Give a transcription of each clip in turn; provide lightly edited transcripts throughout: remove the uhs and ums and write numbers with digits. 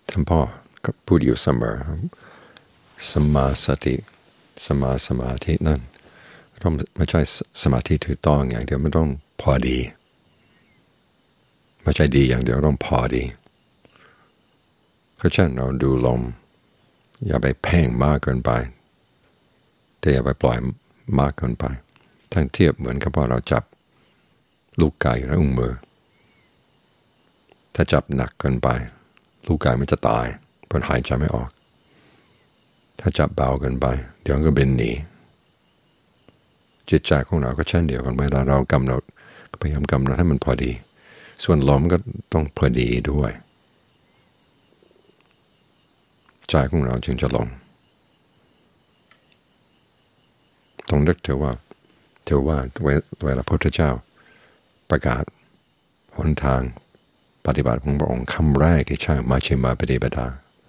ท่านพ่อก็พูดอยู่เสมอสัมมาสติสัมมาสมาธินั่นต้องไม่ใช่สมาธิถูกต้องอย่างเดียวมันต้องพอดีไม่ใช่ดีอย่างเดียวต้องพอดีก็เช่นเราดูลมอย่าไปเพ่งมากเกินไปแต่อย่าไปปล่อยมากเกินไปทั้งเทียบเหมือนกับว่าเราจับลูกไก่ในอุ้งมือถ้าจับหนักเกินไปลูกไก่มันจะตายเพราะหายใจไม่ออกถ้าจับเบาเกินไปเดี๋ยวก็บินหนีจิตใจของเราก็เช่นเดียวกันเวลาเรากำหนดก็พยายามกำหนดให้มันพอดีส่วนลมก็ต้องพอดีด้วยใจของเราจึงจะลงต้องนึกถึงว่าเวลาพระพุทธเจ้าประกาศหนทางปฏิบัติของพระองค์คำแรกที่ใช้มัชฌิมาปฏิปทา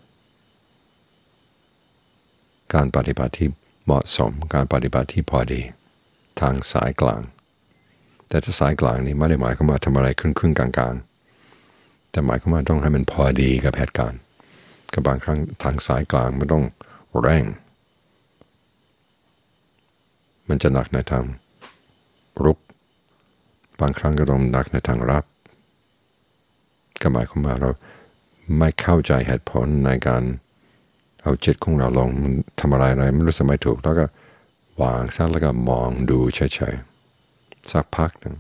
การปฏิบัติที่เหมาะสมการปฏิบัติที่พอดีทางสายกลางแต่ถ้าสายกลางนี้ไม่ได้หมายความว่าทำอะไรครึ่งกลางๆแต่หมายความว่าต้องให้มันพอดีกับเหตุการณ์ก็บางครั้งทางสายกลางมันต้องแรงมันจะหนักในทางรุกบางครั้งก็ต้องหนักในทางรับก็หมายความว่าเราไม่เข้าใจเหตุผลในการเอาจิตของเราลงมันทำอะไรไม่รู้สึกไม่ถูกแล้วก็วางซะแล้วก็มองดูเฉยๆสักพักหนึ่ง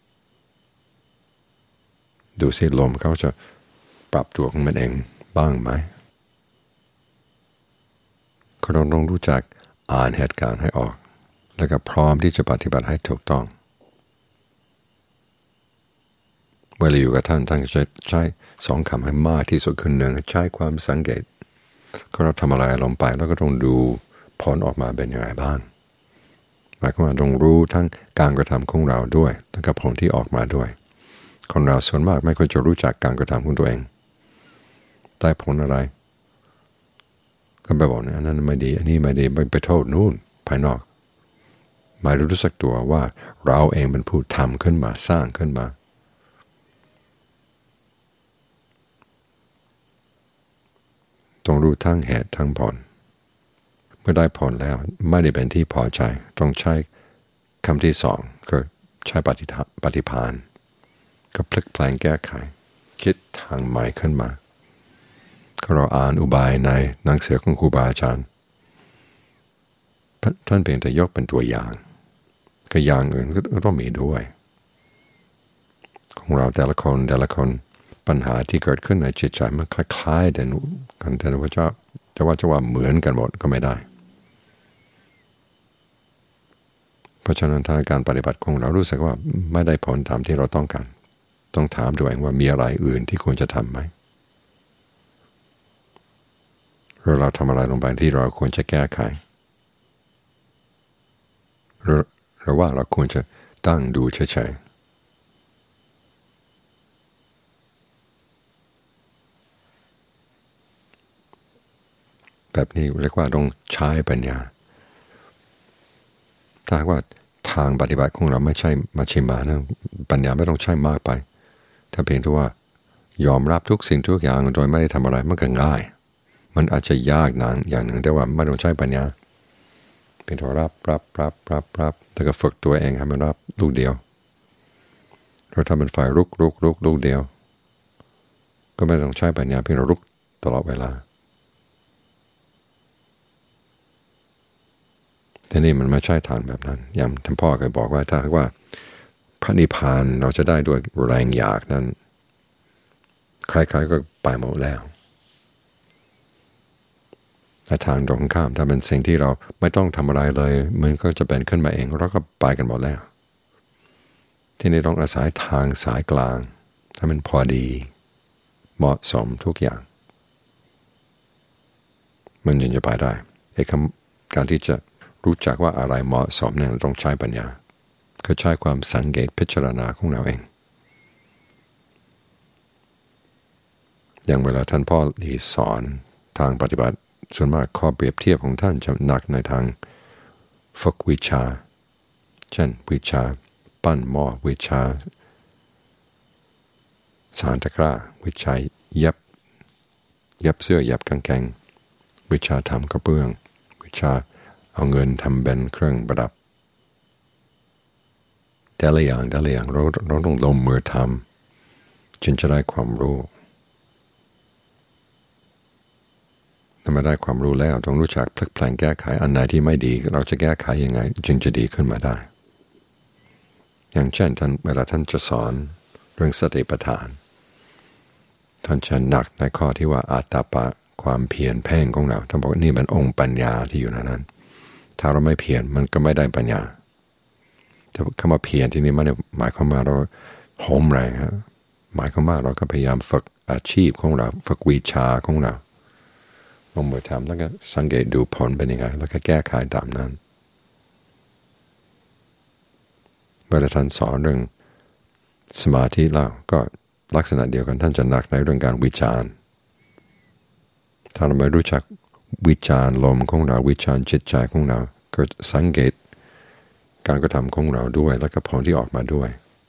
ดูสิลมเขาจะปรับตัวของมันเองบ้างไหมเราต้องรู้จักอ่านเหตุการณ์ให้ออกแล้วก็พร้อมที่จะปฏิบัติให้ถูกต้องเวลาอยู่กับท่านจะใช้สองคำให้มากที่สุดคือหนึ่งใช้ความสังเกตก็เราทำอะไรลงไปแล้วก็ต้องดูผลออกมาเป็นยังไงบ้างหมายความว่าต้องรู้ทั้งการกระทำของเราด้วยแล้วก็ผลที่ออกมาด้วยคนเราส่วนมากไม่ค่อยจะรู้จักการกระทำของตัวเองได้ผลอะไรก็ไปบอกนะนั่นไม่ดีอันนี้ไม่ดีไปโทษนู่นภายนอกไม่รู้สึกตัวว่าเราเองเป็นผู้ทำขึ้นมาสร้างขึ้นมาต้องรู้ทั้งเหตุทั้งผลเมื่อได้ผลแล้วไม่ได้เป็นที่พอใจต้องใช้คำที่สองก็ใช้ปฏิภาณก็พลิกแปลงแก้ไขคิดทางใหม่ขึ้นมาก็เราอ่านอุบายในหนังสือของครูบาอาจารย์ท่านเพียงแต่ยกเป็นตัวอย่างก็อย่างอื่นก็ต้องมีด้วยของเราแต่ละคนปัญหาที่เกิดขึ้นในจิตใจมันคล้ายๆกันแต่ว่าจะว่าเหมือนกันหมดก็ไม่ได้เพราะฉะนั้นถ้าการปฏิบัติของเรารู้สึกว่าไม่ได้ผลตามที่เราต้องการต้องถามตัวเองว่ามีอะไรอื่นที่ควรจะทำไหมเราทำอะไรลงไปที่เราควรจะแก้ไขหรือว่าเราควรจะตั้งดูเฉยๆแบบนี้เรียกว่าต้องใช้ปัญญาถ้าว่าทางปฏิบัติของเราไม่ใช่มัชฌิมานะปัญญาไม่ต้องใช้มากไปถ้าเพียงแต่ว่ายอมรับทุกสิ่งทุกอย่างโดยไม่ได้ทำอะไรมันก็ง่ายมันอาจจะยากนานอย่างหนึ่งแต่ว่าไม่ต้องใช้ปัญญาเพียงแต่รับแล้วก็ฝึกตัวเองให้มันรับลูกเดียวเราทำเป็นฝ่ายรุกลูกเดียวก็ไม่ต้องใช้ปัญญาเพียงแต่รุกตลอดเวลาแต่นี่มันไม่ใช่ทางแบบนั้นอย่างท่านพ่อเคยบอกว่าถ้าว่าพระนิพพานเราจะได้ด้วยแรงอยากนั้นใครๆก็ไปหมดแล้วแต่ทางตรงข้ามถ้าเป็นสิ่งที่เราไม่ต้องทำอะไรเลยมันก็จะเป็นขึ้นมาเองเราก็ไปกันหมดแล้วที่นี่ต้องอาศัยทางสายกลางถ้ามันพอดีเหมาะสมทุกอย่างมันจึงจะไปได้การที่จะรู้จักว่าอะไรเหมาะสมเนี่ยต้องใช้ปัญญาคือใช้ความสังเกตพิจารณาของเราเองอย่างเวลาท่านพ่อที่สอนทางปฏิบัติส่วนมากข้อเปรียบเทียบของท่านจะหนักในทางฝึกวิชาเช่นวิชาปั้นหม้อวิชาสานตะกร้าวิชาเย็บเย็บเสื้อเย็บกางเกงวิชาทำกระเบื้องวิชาเอาเงินทำเป็นเครื่องประดับแต่ละอย่างเราต้องลงมือทำจึงจะได้ความรู้ถ้ามาได้ความรู้แล้วต้องรู้จักพลิกแปลงแก้ไขอันไหนที่ไม่ดีเราจะแก้ไขยังไงจึงจะดีขึ้นมาได้อย่างเช่นเวลาท่านจะสอนเรื่องสติปัฏฐานท่านจะหนักในข้อที่ว่าอาตตาปะความเพียรเพ่งของเราท่านบอกว่านี่เป็นองค์ปัญญาที่อยู่ในนั้นถ้าเราไม่เพียรมันก็ไม่ได้ปัญญาแต่คำว่าเพียรที่นี่มันหมายความว่าเราโหมแรงครับหมายความว่าเราก็พยายามฝึกอาชีพของเราฝึกวิชาของเราลงมือทำแล้วก็สังเกตดูผลเป็นยังไงแล้วก็แก้ไขตามนั้นเวลาท่านสอนเรื่องสมาธิแล้วก็ลักษณะเดียวกันท่านจะหนักในเรื่องการวิจารณ์ถ้าเราไม่รู้จักวิจารณ์ลมของเราวิจารณ์จิตใจของเราก็สังเกตการกระทำของเราด้วยแล้วก็ผลที่ออกมาด้วย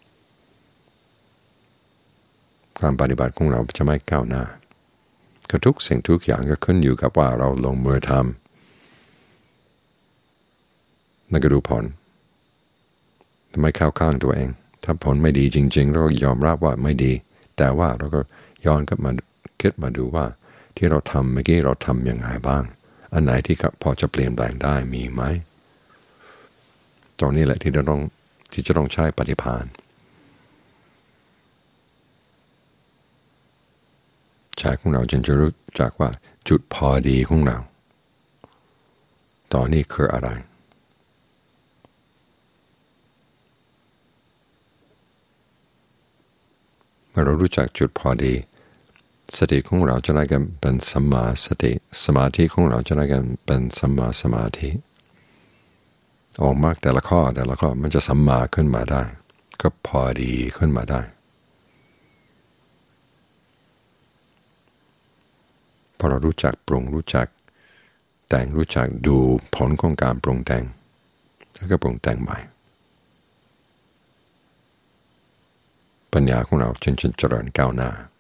การปฏิบัติของเราจะไม่ก้าวหน้าก็ทุกสิ่งทุกอย่างก็ขึ้นอยู่กับว่าเราลงมือทำแล้วก็ดูผลทำไมเข้าข้างตัวเองถ้าผลไม่ดีจริงๆเราก็ยอมรับว่าไม่ดีแต่ว่าเราก็ย้อนกลับมาคิดมาดูว่าที่เราทำเมื่อกี้เราทำอย่างไรบ้างอันไหนที่พอจะเปลี่ยนแปลงได้มีไหมตรงนี้แหละที่จะต้องใช้ปฏิภาณใจของเราจึงจะรู้จักว่าจุดพอดีของเราตอนนี้คืออะไรเมื่อเรารู้จักจุดพอดีสติของเราจะได้กันเป็นสัมมาสติสมาธิของเราจะได้กันเป็นสัมมาสมาธิออกมากแต่ละข้อมันจะสัมมาขึ้นมาได้ก็พอดีขึ้นมาได้พอเรารู้จักปรุงรู้จักแต่งรู้จักดูผลของการปรุงแต่งแล้วก็ปรุงแต่งใหม่ปัญญาของเราจึงจะเจริญก้าวหน้า